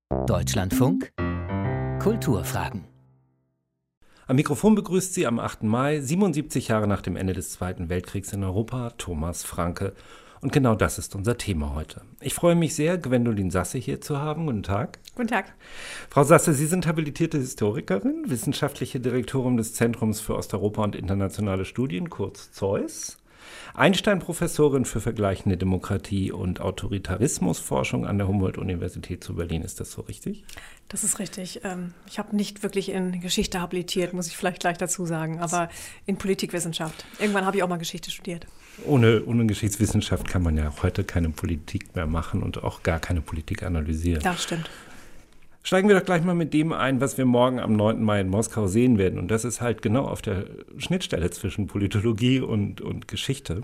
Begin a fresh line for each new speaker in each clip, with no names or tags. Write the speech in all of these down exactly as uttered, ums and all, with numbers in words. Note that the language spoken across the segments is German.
Deutschlandfunk Kulturfragen.
Am Mikrofon begrüßt Sie am achten Mai, siebenundsiebzig Jahre nach dem Ende des Zweiten Weltkriegs in Europa, Thomas Franke. Und genau das ist unser Thema heute. Ich freue mich sehr, Gwendolin Sasse hier zu haben. Guten Tag.
Guten Tag.
Frau Sasse, Sie sind habilitierte Historikerin, wissenschaftliche Direktorin des Zentrums für Osteuropa und internationale Studien, kurz ZEUS. Einstein-Professorin für vergleichende Demokratie und Autoritarismusforschung an der Humboldt-Universität zu Berlin. Ist das so richtig?
Das ist richtig. Ich habe nicht wirklich in Geschichte habilitiert, muss ich vielleicht gleich dazu sagen, aber in Politikwissenschaft. Irgendwann habe ich auch mal Geschichte studiert.
Ohne, ohne Geschichtswissenschaft kann man ja heute keine Politik mehr machen und auch gar keine Politik analysieren.
Das stimmt.
Steigen wir doch gleich mal mit dem ein, was wir morgen am neunten Mai in Moskau sehen werden. Und das ist halt genau auf der Schnittstelle zwischen Politologie und, und Geschichte.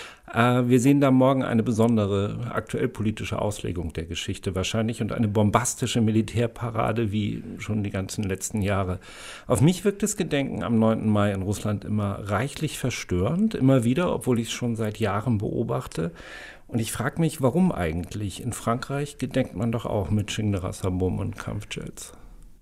Äh, wir sehen da morgen eine besondere aktuell politische Auslegung der Geschichte wahrscheinlich und eine bombastische Militärparade wie schon die ganzen letzten Jahre. Auf mich wirkt das Gedenken am neunten Mai in Russland immer reichlich verstörend, immer wieder, obwohl ich es schon seit Jahren beobachte. Und ich frage mich, warum eigentlich? In Frankreich gedenkt man doch auch mit Schindlerasser-Bumm und Kampfjets.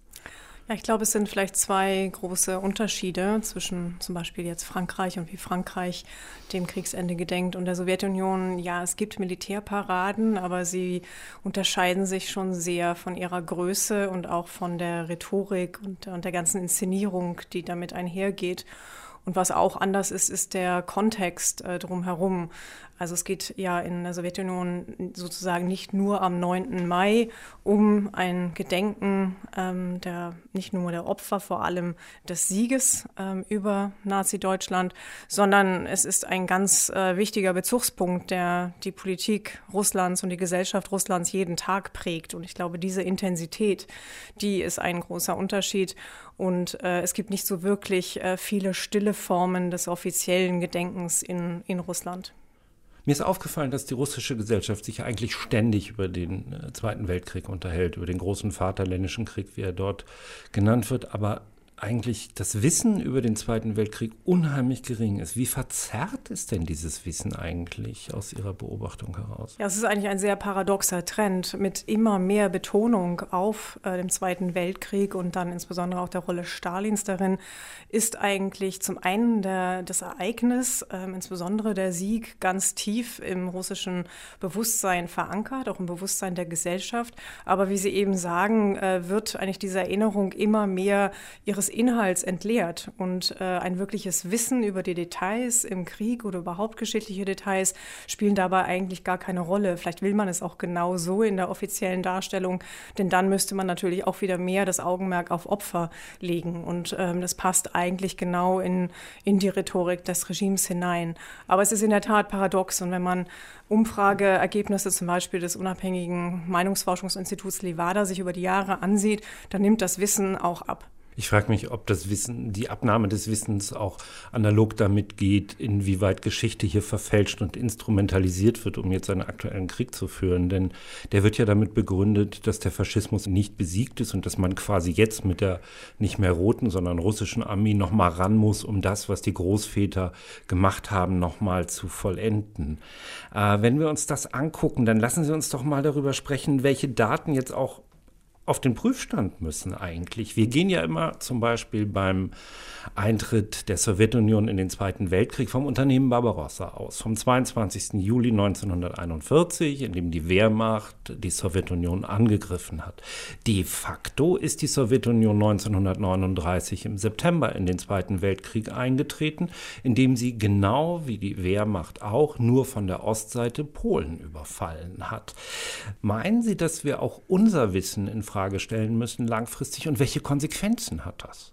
Ja, ich glaube, es sind vielleicht zwei große Unterschiede zwischen zum Beispiel jetzt Frankreich und wie Frankreich dem Kriegsende gedenkt und der Sowjetunion. Ja, es gibt Militärparaden, aber sie unterscheiden sich schon sehr von ihrer Größe und auch von der Rhetorik und, und der ganzen Inszenierung, die damit einhergeht. Und was auch anders ist, ist der Kontext äh, drumherum. Also es geht ja in der Sowjetunion sozusagen nicht nur am neunten Mai um ein Gedenken ähm, der nicht nur der Opfer, vor allem des Sieges ähm, über Nazi-Deutschland, sondern es ist ein ganz äh, wichtiger Bezugspunkt, der die Politik Russlands und die Gesellschaft Russlands jeden Tag prägt. Und ich glaube, diese Intensität, die ist ein großer Unterschied. Und äh, es gibt nicht so wirklich äh, viele stille Formen des offiziellen Gedenkens in, in Russland.
Mir ist aufgefallen, dass die russische Gesellschaft sich eigentlich ständig über den äh, Zweiten Weltkrieg unterhält, über den großen Vaterländischen Krieg, wie er dort genannt wird, aber eigentlich das Wissen über den Zweiten Weltkrieg unheimlich gering ist. Wie verzerrt ist denn dieses Wissen eigentlich aus Ihrer Beobachtung heraus?
Ja, es ist eigentlich ein sehr paradoxer Trend mit immer mehr Betonung auf äh, dem Zweiten Weltkrieg und dann insbesondere auch der Rolle Stalins darin, ist eigentlich zum einen der, das Ereignis, äh, insbesondere der Sieg, ganz tief im russischen Bewusstsein verankert, auch im Bewusstsein der Gesellschaft. Aber wie Sie eben sagen, äh, wird eigentlich diese Erinnerung immer mehr ihres Inhalts entleert und äh, ein wirkliches Wissen über die Details im Krieg oder überhaupt geschichtliche Details spielen dabei eigentlich gar keine Rolle. Vielleicht will man es auch genau so in der offiziellen Darstellung, denn dann müsste man natürlich auch wieder mehr das Augenmerk auf Opfer legen und ähm, das passt eigentlich genau in, in die Rhetorik des Regimes hinein. Aber es ist in der Tat paradox und wenn man Umfrageergebnisse zum Beispiel des unabhängigen Meinungsforschungsinstituts Levada sich über die Jahre ansieht, dann nimmt das Wissen auch ab.
Ich frage mich, ob das Wissen, die Abnahme des Wissens auch analog damit geht, inwieweit Geschichte hier verfälscht und instrumentalisiert wird, um jetzt einen aktuellen Krieg zu führen. Denn der wird ja damit begründet, dass der Faschismus nicht besiegt ist und dass man quasi jetzt mit der nicht mehr roten, sondern russischen Armee nochmal ran muss, um das, was die Großväter gemacht haben, nochmal zu vollenden. Äh, wenn wir uns das angucken, dann lassen Sie uns doch mal darüber sprechen, welche Daten jetzt auch auf den Prüfstand müssen eigentlich. Wir gehen ja immer zum Beispiel beim Eintritt der Sowjetunion in den Zweiten Weltkrieg vom Unternehmen Barbarossa aus, vom zweiundzwanzigsten Juli neunzehnhunderteinundvierzig, in dem die Wehrmacht die Sowjetunion angegriffen hat. De facto ist die Sowjetunion neunzehnhundertneununddreißig im September in den Zweiten Weltkrieg eingetreten, indem sie genau wie die Wehrmacht auch nur von der Ostseite Polen überfallen hat. Meinen Sie, dass wir auch unser Wissen in Frage stellen müssen langfristig und welche Konsequenzen hat das?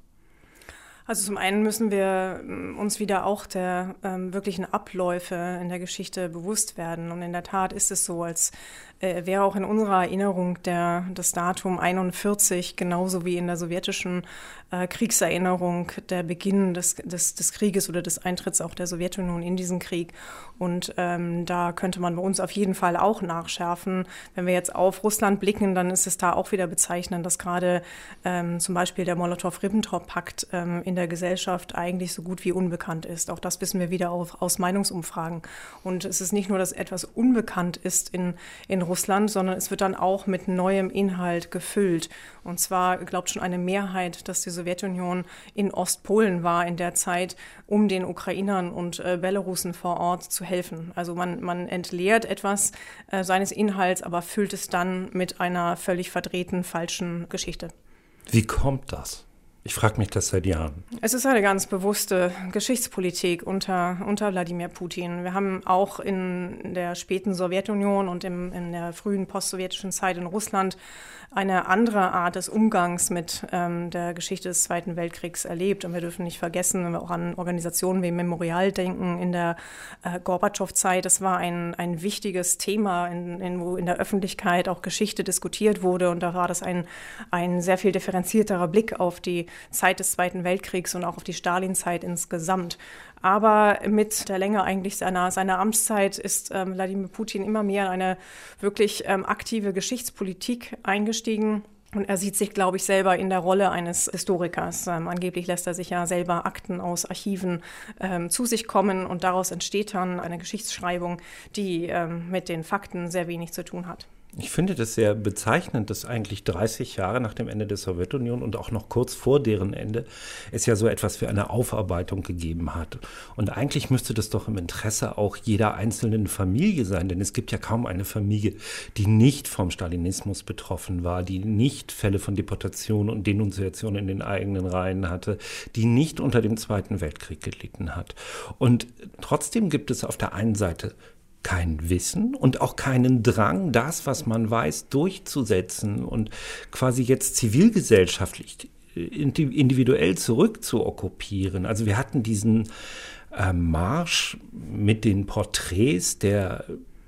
Also zum einen müssen wir uns wieder auch der ähm, wirklichen Abläufe in der Geschichte bewusst werden. Und in der Tat ist es so, als äh, wäre auch in unserer Erinnerung der, das Datum einundvierzig, genauso wie in der sowjetischen äh, Kriegserinnerung, der Beginn des, des, des Krieges oder des Eintritts auch der Sowjetunion in diesen Krieg. Und ähm, da könnte man bei uns auf jeden Fall auch nachschärfen. Wenn wir jetzt auf Russland blicken, dann ist es da auch wieder bezeichnend, dass gerade ähm, zum Beispiel der Molotow-Ribbentrop-Pakt ähm, in in der Gesellschaft eigentlich so gut wie unbekannt ist. Auch das wissen wir wieder auf, aus Meinungsumfragen. Und es ist nicht nur, dass etwas unbekannt ist in, in Russland, sondern es wird dann auch mit neuem Inhalt gefüllt. Und zwar glaubt schon eine Mehrheit, dass die Sowjetunion in Ostpolen war in der Zeit, um den Ukrainern und äh, Belarusen vor Ort zu helfen. Also man, man entleert etwas äh, seines Inhalts, aber füllt es dann mit einer völlig verdrehten, falschen Geschichte.
Wie kommt das? Ich frage mich das seit Jahren.
Es ist eine ganz bewusste Geschichtspolitik unter, unter Wladimir Putin. Wir haben auch in der späten Sowjetunion und im, in der frühen postsowjetischen Zeit in Russland eine andere Art des Umgangs mit ähm, der Geschichte des Zweiten Weltkriegs erlebt. Und wir dürfen nicht vergessen, wenn wir auch an Organisationen wie Memorial denken, in der äh, Gorbatschow-Zeit, das war ein, ein wichtiges Thema, in, in, wo in der Öffentlichkeit auch Geschichte diskutiert wurde. Und da war das ein, ein sehr viel differenzierterer Blick auf die Zeit des Zweiten Weltkriegs und auch auf die Stalinzeit insgesamt. Aber mit der Länge eigentlich seiner, seiner Amtszeit ist ähm, Wladimir Putin immer mehr in eine wirklich ähm, aktive Geschichtspolitik eingestiegen. Und er sieht sich, glaube ich, selber in der Rolle eines Historikers. Ähm, angeblich lässt er sich ja selber Akten aus Archiven ähm, zu sich kommen. Und daraus entsteht dann eine Geschichtsschreibung, die ähm, mit den Fakten sehr wenig zu tun hat.
Ich finde das sehr bezeichnend, dass eigentlich dreißig Jahre nach dem Ende der Sowjetunion und auch noch kurz vor deren Ende es ja so etwas wie eine Aufarbeitung gegeben hat. Und eigentlich müsste das doch im Interesse auch jeder einzelnen Familie sein, denn es gibt ja kaum eine Familie, die nicht vom Stalinismus betroffen war, die nicht Fälle von Deportation und Denunziation in den eigenen Reihen hatte, die nicht unter dem Zweiten Weltkrieg gelitten hat. Und trotzdem gibt es auf der einen Seite kein Wissen und auch keinen Drang, das, was man weiß, durchzusetzen und quasi jetzt zivilgesellschaftlich, individuell zurückzuokkupieren. Also wir hatten diesen äh, Marsch mit den Porträts der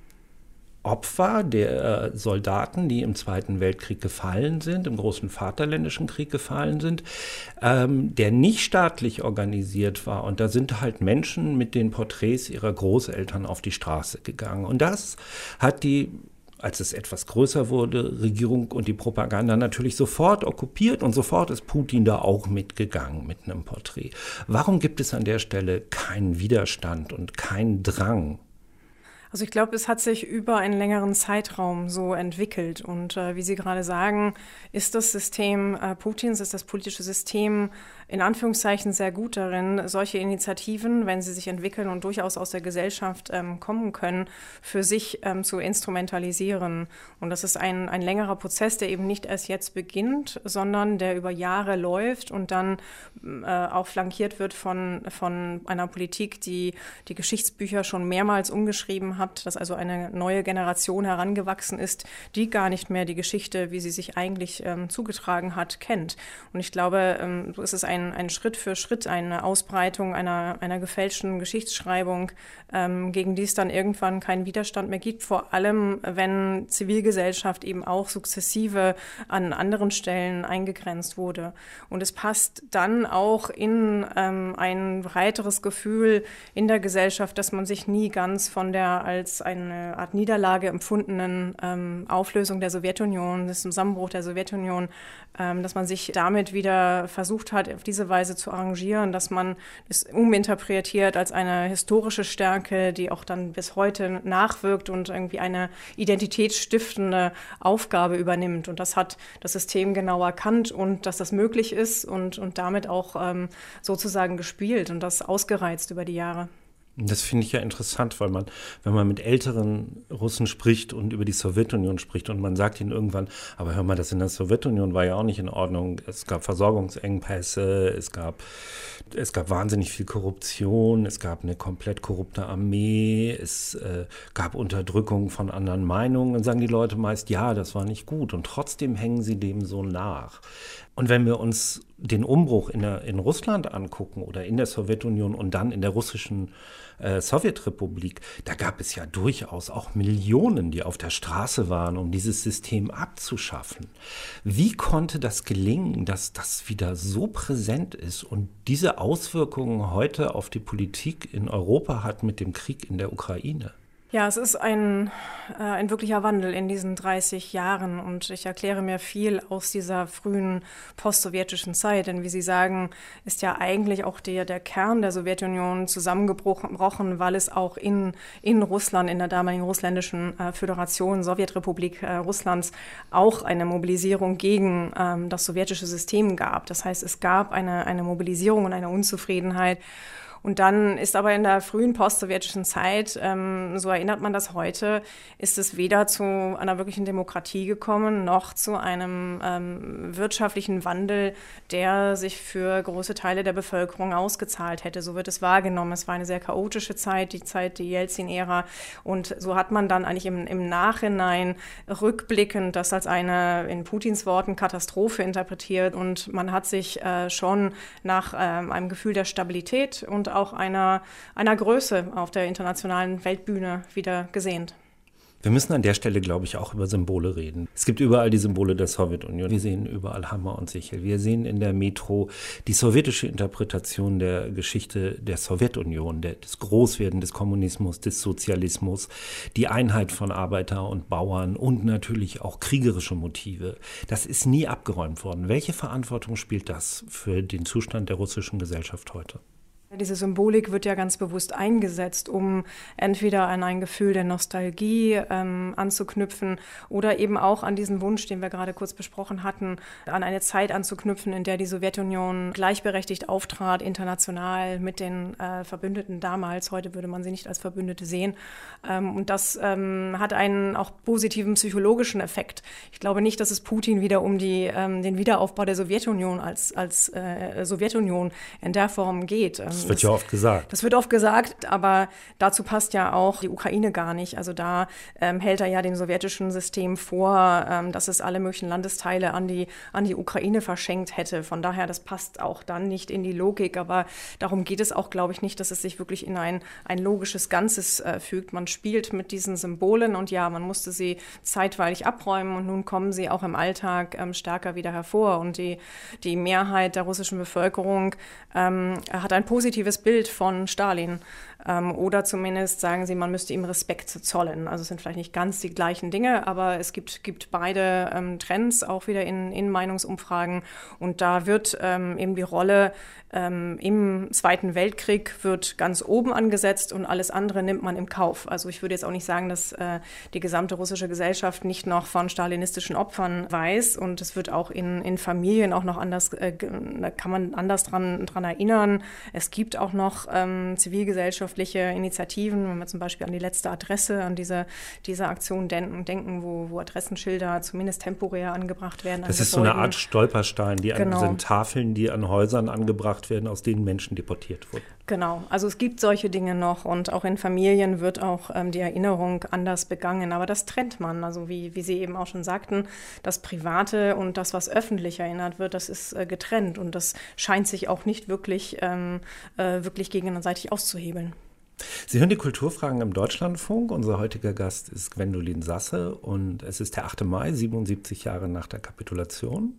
Opfer, der äh, Soldaten, die im Zweiten Weltkrieg gefallen sind, im großen Vaterländischen Krieg gefallen sind, ähm, der nicht staatlich organisiert war. Und da sind halt Menschen mit den Porträts ihrer Großeltern auf die Straße gegangen. Und das hat die, als es etwas größer wurde, Regierung und die Propaganda natürlich sofort okkupiert. Und sofort ist Putin da auch mitgegangen mit einem Porträt. Warum gibt es an der Stelle keinen Widerstand und keinen Drang?
Also ich glaube, es hat sich über einen längeren Zeitraum so entwickelt. Und äh, wie Sie gerade sagen, ist das System äh, Putins, ist das politische System in Anführungszeichen sehr gut darin, solche Initiativen, wenn sie sich entwickeln und durchaus aus der Gesellschaft ähm, kommen können, für sich ähm, zu instrumentalisieren. Und das ist ein, ein längerer Prozess, der eben nicht erst jetzt beginnt, sondern der über Jahre läuft und dann äh, auch flankiert wird von, von einer Politik, die die Geschichtsbücher schon mehrmals umgeschrieben hat, dass also eine neue Generation herangewachsen ist, die gar nicht mehr die Geschichte, wie sie sich eigentlich ähm, zugetragen hat, kennt. Und ich glaube, ähm, so ist es ein, ein Schritt für Schritt eine Ausbreitung einer, einer gefälschten Geschichtsschreibung, ähm, gegen die es dann irgendwann keinen Widerstand mehr gibt, vor allem wenn Zivilgesellschaft eben auch sukzessive an anderen Stellen eingegrenzt wurde. Und es passt dann auch in ähm, ein breiteres Gefühl in der Gesellschaft, dass man sich nie ganz von der als eine Art Niederlage empfundenen ähm, Auflösung der Sowjetunion, des Zusammenbruch der Sowjetunion, ähm, dass man sich damit wieder versucht hat, auf diese Weise zu arrangieren, dass man es uminterpretiert als eine historische Stärke, die auch dann bis heute nachwirkt und irgendwie eine identitätsstiftende Aufgabe übernimmt. Und das hat das System genau erkannt und dass das möglich ist und, und damit auch ähm, sozusagen gespielt und das ausgereizt über die Jahre.
Das finde ich ja interessant, weil man, wenn man mit älteren Russen spricht und über die Sowjetunion spricht und man sagt ihnen irgendwann, aber hör mal, das in der Sowjetunion war ja auch nicht in Ordnung. Es gab Versorgungsengpässe, es gab, es gab wahnsinnig viel Korruption, es gab eine komplett korrupte Armee, es äh, gab Unterdrückung von anderen Meinungen. Dann sagen die Leute meist, ja, das war nicht gut und trotzdem hängen sie dem so nach. Und wenn wir uns den Umbruch in, der, in Russland angucken oder in der Sowjetunion und dann in der russischen äh, Sowjetrepublik, da gab es ja durchaus auch Millionen, die auf der Straße waren, um dieses System abzuschaffen. Wie konnte das gelingen, dass das wieder so präsent ist und diese Auswirkungen heute auf die Politik in Europa hat mit dem Krieg in der Ukraine?
Ja, es ist ein, äh, ein wirklicher Wandel in diesen dreißig Jahren und ich erkläre mir viel aus dieser frühen postsowjetischen Zeit, denn wie Sie sagen, ist ja eigentlich auch der, der Kern der Sowjetunion zusammengebrochen, weil es auch in, in Russland, in der damaligen russländischen äh, Föderation, Sowjetrepublik äh, Russlands, auch eine Mobilisierung gegen ähm, das sowjetische System gab. Das heißt, es gab eine, eine Mobilisierung und eine Unzufriedenheit. Und dann ist aber in der frühen postsowjetischen Zeit, ähm, so erinnert man das heute, ist es weder zu einer wirklichen Demokratie gekommen, noch zu einem ähm, wirtschaftlichen Wandel, der sich für große Teile der Bevölkerung ausgezahlt hätte. So wird es wahrgenommen. Es war eine sehr chaotische Zeit, die Zeit, die Jelzin-Ära. Und so hat man dann eigentlich im, im Nachhinein rückblickend das als eine, in Putins Worten, Katastrophe interpretiert. Und man hat sich äh, schon nach ähm, einem Gefühl der Stabilität und auch einer, einer Größe auf der internationalen Weltbühne wieder gesehnt.
Wir müssen an der Stelle, glaube ich, auch über Symbole reden. Es gibt überall die Symbole der Sowjetunion. Wir sehen überall Hammer und Sichel. Wir sehen in der Metro die sowjetische Interpretation der Geschichte der Sowjetunion, der, des Großwerden des Kommunismus, des Sozialismus, die Einheit von Arbeiter und Bauern und natürlich auch kriegerische Motive. Das ist nie abgeräumt worden. Welche Verantwortung spielt das für den Zustand der russischen Gesellschaft heute?
Diese Symbolik wird ja ganz bewusst eingesetzt, um entweder an ein Gefühl der Nostalgie ähm, anzuknüpfen oder eben auch an diesen Wunsch, den wir gerade kurz besprochen hatten, an eine Zeit anzuknüpfen, in der die Sowjetunion gleichberechtigt auftrat, international mit den äh, Verbündeten damals. Heute würde man sie nicht als Verbündete sehen. Ähm, und das ähm, hat einen auch positiven psychologischen Effekt. Ich glaube nicht, dass es Putin wieder um die, ähm, den Wiederaufbau der Sowjetunion als, als äh, Sowjetunion in der Form geht.
Das wird ja oft gesagt.
Das wird oft gesagt, aber dazu passt ja auch die Ukraine gar nicht. Also da ähm, hält er ja dem sowjetischen System vor, ähm, dass es alle möglichen Landesteile an die, an die Ukraine verschenkt hätte. Von daher, das passt auch dann nicht in die Logik. Aber darum geht es auch, glaube ich, nicht, dass es sich wirklich in ein, ein logisches Ganzes äh, fügt. Man spielt mit diesen Symbolen und ja, man musste sie zeitweilig abräumen und nun kommen sie auch im Alltag ähm, stärker wieder hervor. Und die, die Mehrheit der russischen Bevölkerung ähm, hat ein positives positives Bild von Stalin. Ähm, oder zumindest sagen sie, man müsste ihm Respekt zollen. Also es sind vielleicht nicht ganz die gleichen Dinge, aber es gibt, gibt beide ähm, Trends, auch wieder in, in Meinungsumfragen. Und da wird ähm, eben die Rolle ähm, im Zweiten Weltkrieg wird ganz oben angesetzt und alles andere nimmt man im Kauf. Also ich würde jetzt auch nicht sagen, dass äh, die gesamte russische Gesellschaft nicht noch von stalinistischen Opfern weiß. Und es wird auch in, in Familien auch noch anders, äh, da kann man anders dran, dran erinnern. Es gibt auch noch ähm, zivilgesellschaftliche Initiativen, wenn wir zum Beispiel an die letzte Adresse, an diese, diese Aktion denken, denken wo, wo Adressenschilder zumindest temporär angebracht werden.
Das ist so eine Art Stolperstein, die
genau.
an, sind Tafeln, die an Häusern angebracht werden, aus denen Menschen deportiert wurden.
Genau, also es gibt solche Dinge noch und auch in Familien wird auch ähm, die Erinnerung anders begangen, aber das trennt man, also wie, wie Sie eben auch schon sagten, das Private und das, was öffentlich erinnert wird, das ist äh, getrennt und das scheint sich auch nicht wirklich, ähm, äh, wirklich gegenseitig auszuhebeln.
Sie hören die Kulturfragen im Deutschlandfunk. Unser heutiger Gast ist Gwendolin Sasse und es ist der achte Mai, siebenundsiebzig Jahre nach der Kapitulation.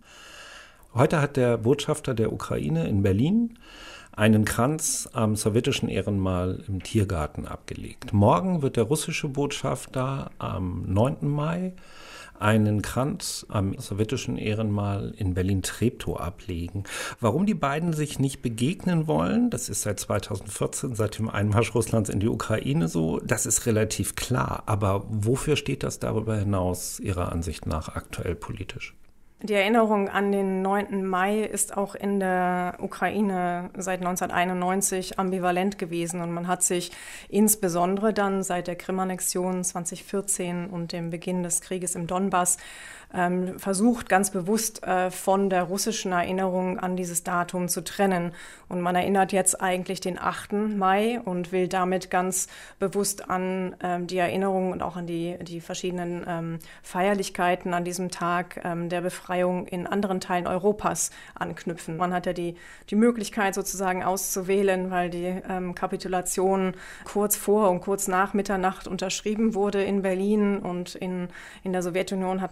Heute hat der Botschafter der Ukraine in Berlin einen Kranz am sowjetischen Ehrenmal im Tiergarten abgelegt. Morgen wird der russische Botschafter am neunten Mai einen Kranz am sowjetischen Ehrenmal in Berlin-Treptow ablegen. Warum die beiden sich nicht begegnen wollen, das ist seit zweitausendvierzehn, seit dem Einmarsch Russlands in die Ukraine so, das ist relativ klar. Aber wofür steht das darüber hinaus Ihrer Ansicht nach aktuell politisch?
Die Erinnerung an den neunten Mai ist auch in der Ukraine seit neunzehnhunderteinundneunzig ambivalent gewesen und man hat sich insbesondere dann seit der Krim-Annexion zweitausendvierzehn und dem Beginn des Krieges im Donbass ähm, versucht, ganz bewusst äh, von der russischen Erinnerung an dieses Datum zu trennen. Und man erinnert jetzt eigentlich den achten Mai und will damit ganz bewusst an ähm, die Erinnerung und auch an die, die verschiedenen ähm, Feierlichkeiten an diesem Tag ähm, der Befreiung in anderen Teilen Europas anknüpfen. Man hat ja die, die Möglichkeit sozusagen auszuwählen, weil die ähm, Kapitulation kurz vor und kurz nach Mitternacht unterschrieben wurde in Berlin und in, in der Sowjetunion hat man dann immer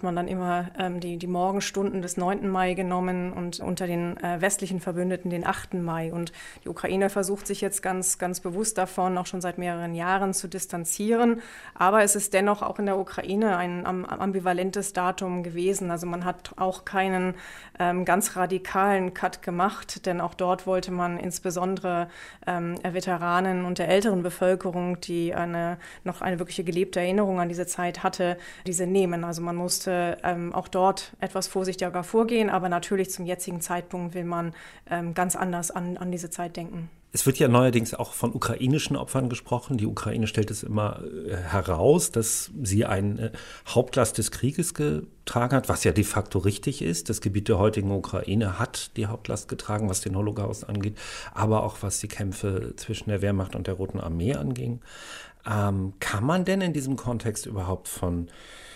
nur ähm, die, die Morgenstunden des neunten Mai genommen und unter den äh, westlichen Verbündeten den achten Mai. Und die Ukraine versucht sich jetzt ganz, ganz bewusst davon, auch schon seit mehreren Jahren zu distanzieren. Aber es ist dennoch auch in der Ukraine ein am, ambivalentes Datum gewesen. Also man hat auch keinen ähm, ganz radikalen Cut gemacht, denn auch dort wollte man insbesondere ähm, Veteranen und der älteren Bevölkerung, die eine noch eine wirkliche gelebte Erinnerung an diese Zeit hatte, diese nehmen. Also man musste ähm, auch dort etwas vorsichtiger vorgehen, aber natürlich zum jetzigen Zeitpunkt will man ähm, ganz anders an, an diese Zeit denken.
Es wird ja neuerdings auch von ukrainischen Opfern gesprochen. Die Ukraine stellt es immer äh, heraus, dass sie eine Hauptlast des Krieges getragen hat, was ja de facto richtig ist. Das Gebiet der heutigen Ukraine hat die Hauptlast getragen, was den Holocaust angeht, aber auch was die Kämpfe zwischen der Wehrmacht und der Roten Armee anging. Ähm, kann man denn in diesem Kontext überhaupt von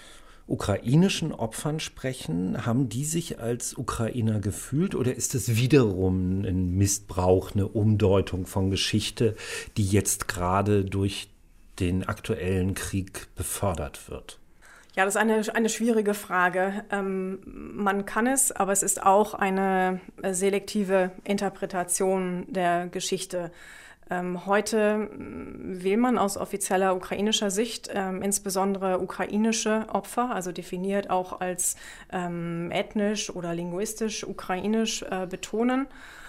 ukrainischen Opfern sprechen? Haben die sich als Ukrainer gefühlt oder ist es wiederum ein Missbrauch, eine Umdeutung von Geschichte, die jetzt gerade durch den aktuellen Krieg befördert wird?
Ja, das ist eine, eine schwierige Frage. Ähm, man kann es, aber es ist auch eine selektive Interpretation der Geschichte. Ähm, heute will man aus offizieller ukrainischer Sicht ähm, insbesondere ukrainische Opfer, also definiert auch als ähm, ethnisch oder linguistisch ukrainisch, äh, betonen.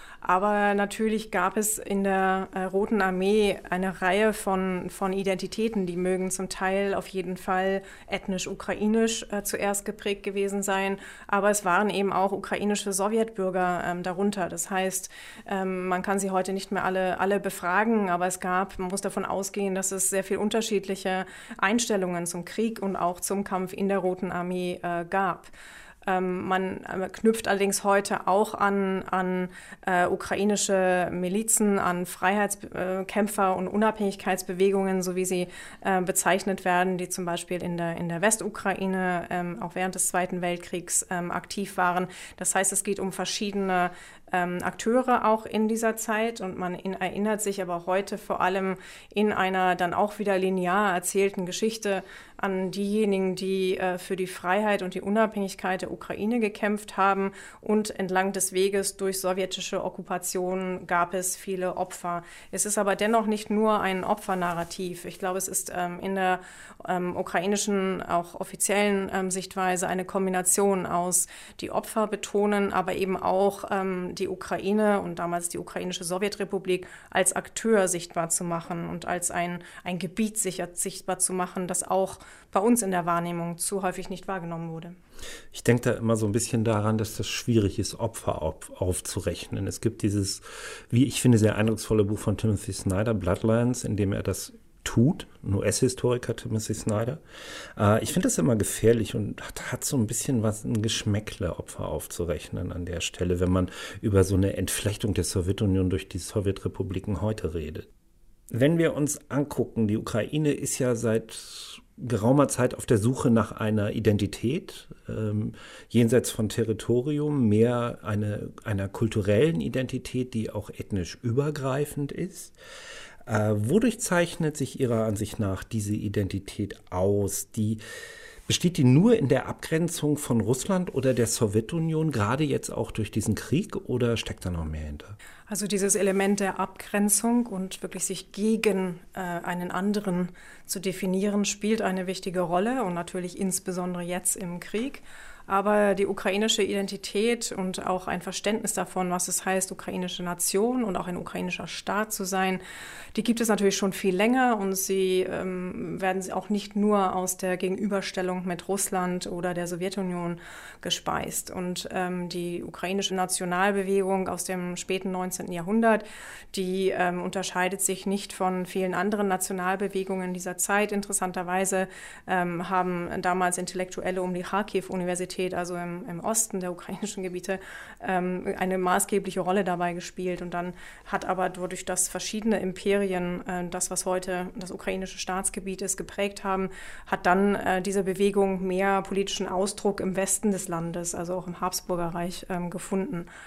Aber natürlich gab es in der äh, Roten Armee eine Reihe von, von Identitäten, die mögen zum Teil auf jeden Fall ethnisch-ukrainisch äh, zuerst geprägt gewesen sein, aber es waren eben auch ukrainische Sowjetbürger ähm, darunter. Das heißt, ähm, man kann sie heute nicht mehr alle, alle befragen, aber es gab, man muss davon ausgehen, dass es sehr viel unterschiedliche Einstellungen zum Krieg und auch zum Kampf in der Roten Armee äh, gab. Ähm, man knüpft allerdings heute auch an, an äh, ukrainische Milizen, an Freiheitskämpfer und Unabhängigkeitsbewegungen, so wie sie äh, bezeichnet werden, die zum Beispiel in der, in der Westukraine ähm, auch während des Zweiten Weltkriegs ähm, aktiv waren. Das heißt, es geht um verschiedene ähm, Akteure auch in dieser Zeit und man in, erinnert sich aber heute vor allem in einer dann auch wieder linear erzählten Geschichte an diejenigen, die äh, für die Freiheit und die Unabhängigkeit der Ukraine gekämpft haben und entlang des Weges durch sowjetische Okkupation gab es viele Opfer. Es ist aber dennoch nicht nur ein Opfernarrativ. Ich glaube, es ist ähm, in der ähm, ukrainischen, auch offiziellen ähm, Sichtweise eine Kombination aus die Opfer betonen, aber eben auch ähm, die Ukraine und damals die ukrainische Sowjetrepublik als Akteur sichtbar zu machen und als ein, ein Gebiet sicher, sichtbar zu machen, das auch bei uns in der Wahrnehmung zu häufig nicht wahrgenommen wurde.
Ich denke da immer so ein bisschen daran, dass das schwierig ist, Opfer auf, aufzurechnen. Es gibt dieses, wie ich finde, sehr eindrucksvolle Buch von Timothy Snyder, Bloodlines, in dem er das tut, ein U S-Historiker Timothy Snyder. Äh, ich finde das immer gefährlich und hat, hat so ein bisschen was, ein Geschmäckle, Opfer aufzurechnen an der Stelle, wenn man über so eine Entflechtung der Sowjetunion durch die Sowjetrepubliken heute redet. Wenn wir uns angucken, die Ukraine ist ja seit geraumer Zeit auf der Suche nach einer Identität, ähm, jenseits von Territorium, mehr eine, einer kulturellen Identität, die auch ethnisch übergreifend ist. Äh, wodurch zeichnet sich Ihrer Ansicht nach diese Identität aus? Die, besteht die nur in der Abgrenzung von Russland oder der Sowjetunion, gerade jetzt auch durch diesen Krieg, oder steckt da noch mehr hinter?
Also dieses Element der Abgrenzung und wirklich sich gegen äh, einen anderen zu definieren, spielt eine wichtige Rolle und natürlich insbesondere jetzt im Krieg. Aber die ukrainische Identität und auch ein Verständnis davon, was es heißt, ukrainische Nation und auch ein ukrainischer Staat zu sein, die gibt es natürlich schon viel länger und sie ähm, werden sie auch nicht nur aus der Gegenüberstellung mit Russland oder der Sowjetunion gespeist. Und ähm, die ukrainische Nationalbewegung aus dem späten neunzehnten Jahrhundert, die ähm, unterscheidet sich nicht von vielen anderen Nationalbewegungen dieser Zeit. Interessanterweise ähm, haben damals Intellektuelle um die Charkiw-Universität, also im, im Osten der ukrainischen Gebiete, ähm, eine maßgebliche Rolle dabei gespielt. Und dann hat aber durch das verschiedene Imperien, äh, das, was heute das ukrainische Staatsgebiet ist, geprägt haben, hat dann äh, diese Bewegung mehr politischen Ausdruck im Westen des Landes, also auch im Habsburgerreich, ähm, gefunden.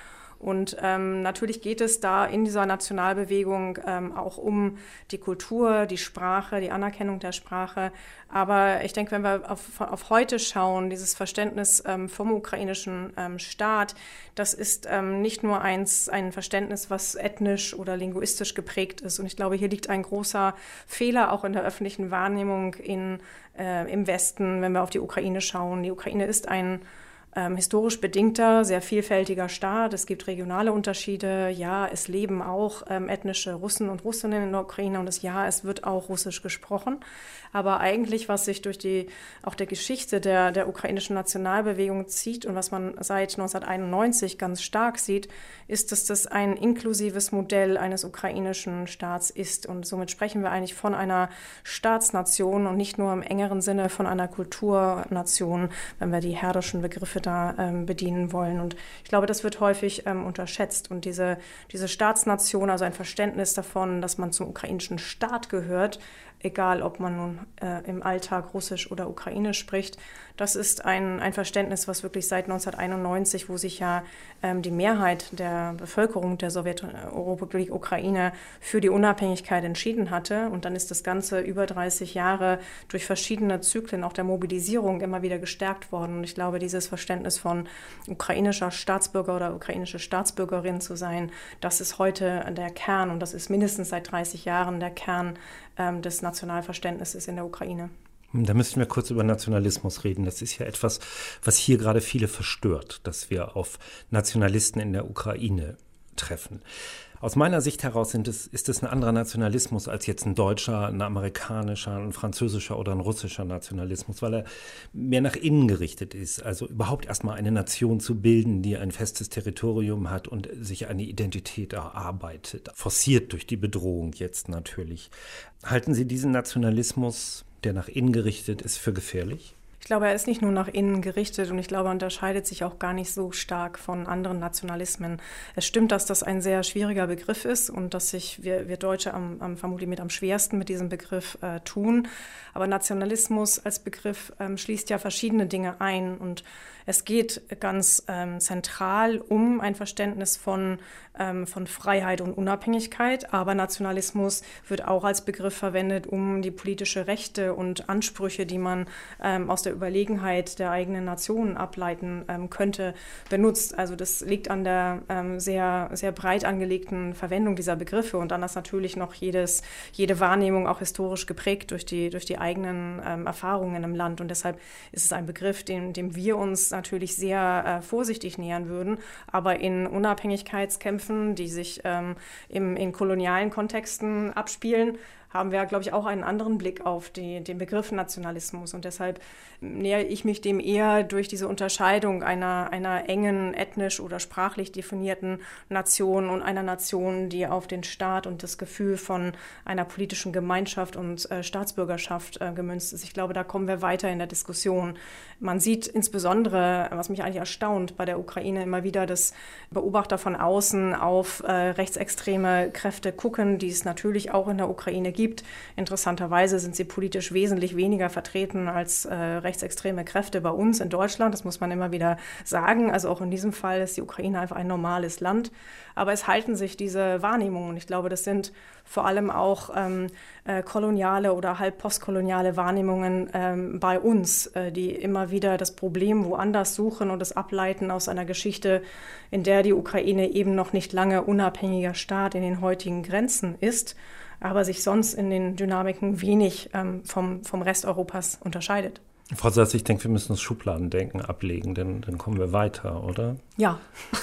Und ähm, natürlich geht es da in dieser Nationalbewegung ähm, auch um die Kultur, die Sprache, die Anerkennung der Sprache. Aber ich denke, wenn wir auf, auf heute schauen, dieses Verständnis ähm, vom ukrainischen ähm, Staat, das ist ähm, nicht nur eins, ein Verständnis, was ethnisch oder linguistisch geprägt ist. Und ich glaube, hier liegt ein großer Fehler auch in der öffentlichen Wahrnehmung in, äh, im Westen, wenn wir auf die Ukraine schauen. Die Ukraine ist ein Ähm, historisch bedingter, sehr vielfältiger Staat. Es gibt regionale Unterschiede. Ja, es leben auch ähm, ethnische Russen und Russinnen in der Ukraine und das ja, es wird auch Russisch gesprochen. Aber eigentlich, was sich durch die auch der Geschichte der, der ukrainischen Nationalbewegung zieht und was man seit neunzehnhunderteinundneunzig ganz stark sieht, ist, dass das ein inklusives Modell eines ukrainischen Staats ist. Und somit sprechen wir eigentlich von einer Staatsnation und nicht nur im engeren Sinne von einer Kulturnation, wenn wir die herrischen Begriffe da ähm, bedienen wollen. Und ich glaube, das wird häufig ähm, unterschätzt. Und diese, diese Staatsnation, also ein Verständnis davon, dass man zum ukrainischen Staat gehört, egal ob man nun äh, im Alltag Russisch oder Ukrainisch spricht, das ist ein, ein Verständnis, was wirklich seit neunzehnhunderteinundneunzig, wo sich ja ähm, die Mehrheit der Bevölkerung der Sowjetrepublik Ukraine für die Unabhängigkeit entschieden hatte. Und dann ist das Ganze über dreißig Jahre durch verschiedene Zyklen auch der Mobilisierung immer wieder gestärkt worden. Und ich glaube, dieses Verständnis von ukrainischer Staatsbürger oder ukrainische Staatsbürgerin zu sein, das ist heute der Kern und das ist mindestens seit dreißig Jahren der Kern ähm, des Nationalverständnisses in der Ukraine.
Da müssten wir kurz über Nationalismus reden. Das ist ja etwas, was hier gerade viele verstört, dass wir auf Nationalisten in der Ukraine treffen. Aus meiner Sicht heraus sind es, ist es ein anderer Nationalismus als jetzt ein deutscher, ein amerikanischer, ein französischer oder ein russischer Nationalismus, weil er mehr nach innen gerichtet ist. Also überhaupt erstmal eine Nation zu bilden, die ein festes Territorium hat und sich eine Identität erarbeitet, forciert durch die Bedrohung jetzt natürlich. Halten Sie diesen Nationalismus, der nach innen gerichtet ist, für gefährlich?
Ich glaube, er ist nicht nur nach innen gerichtet und ich glaube, er unterscheidet sich auch gar nicht so stark von anderen Nationalismen. Es stimmt, dass das ein sehr schwieriger Begriff ist und dass sich wir, wir Deutsche am, am, vermutlich mit am schwersten mit diesem Begriff äh, tun. Aber Nationalismus als Begriff ähm, schließt ja verschiedene Dinge ein und es geht ganz ähm, zentral um ein Verständnis von, ähm, von Freiheit und Unabhängigkeit. Aber Nationalismus wird auch als Begriff verwendet, um die politische Rechte und Ansprüche, die man ähm, aus der Überlegenheit der eigenen Nationen ableiten ähm, könnte, benutzt. Also das liegt an der ähm, sehr, sehr breit angelegten Verwendung dieser Begriffe und dann ist natürlich noch jedes, jede Wahrnehmung auch historisch geprägt durch die, durch die eigenen ähm, Erfahrungen im Land. Und deshalb ist es ein Begriff, dem, dem wir uns natürlich sehr äh, vorsichtig nähern würden. Aber in Unabhängigkeitskämpfen, die sich ähm, im, in kolonialen Kontexten abspielen, haben wir, glaube ich, auch einen anderen Blick auf die, den Begriff Nationalismus. Und deshalb nähere ich mich dem eher durch diese Unterscheidung einer, einer engen, ethnisch oder sprachlich definierten Nation und einer Nation, die auf den Staat und das Gefühl von einer politischen Gemeinschaft und äh, Staatsbürgerschaft äh, gemünzt ist. Ich glaube, da kommen wir weiter in der Diskussion. Man sieht insbesondere, was mich eigentlich erstaunt, bei der Ukraine immer wieder, dass Beobachter von außen auf äh, rechtsextreme Kräfte gucken, die es natürlich auch in der Ukraine gibt. Gibt. Interessanterweise sind sie politisch wesentlich weniger vertreten als äh, rechtsextreme Kräfte bei uns in Deutschland. Das muss man immer wieder sagen. Also auch in diesem Fall ist die Ukraine einfach ein normales Land. Aber es halten sich diese Wahrnehmungen. Ich glaube, das sind vor allem auch ähm, äh, koloniale oder halb postkoloniale Wahrnehmungen ähm, bei uns, äh, die immer wieder das Problem woanders suchen und es ableiten aus einer Geschichte, in der die Ukraine eben noch nicht lange unabhängiger Staat in den heutigen Grenzen ist, aber sich sonst in den Dynamiken wenig ähm, vom, vom Rest Europas unterscheidet.
Frau Sasse, ich denke, wir müssen das Schubladendenken ablegen, denn dann kommen wir weiter, oder?
Ja.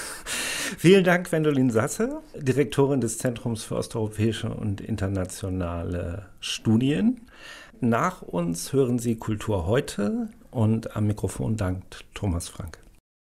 Vielen Dank, Gwendolin Sasse, Direktorin des Zentrums für osteuropäische und internationale Studien. Nach uns hören Sie Kultur heute und am Mikrofon dankt Thomas Franke.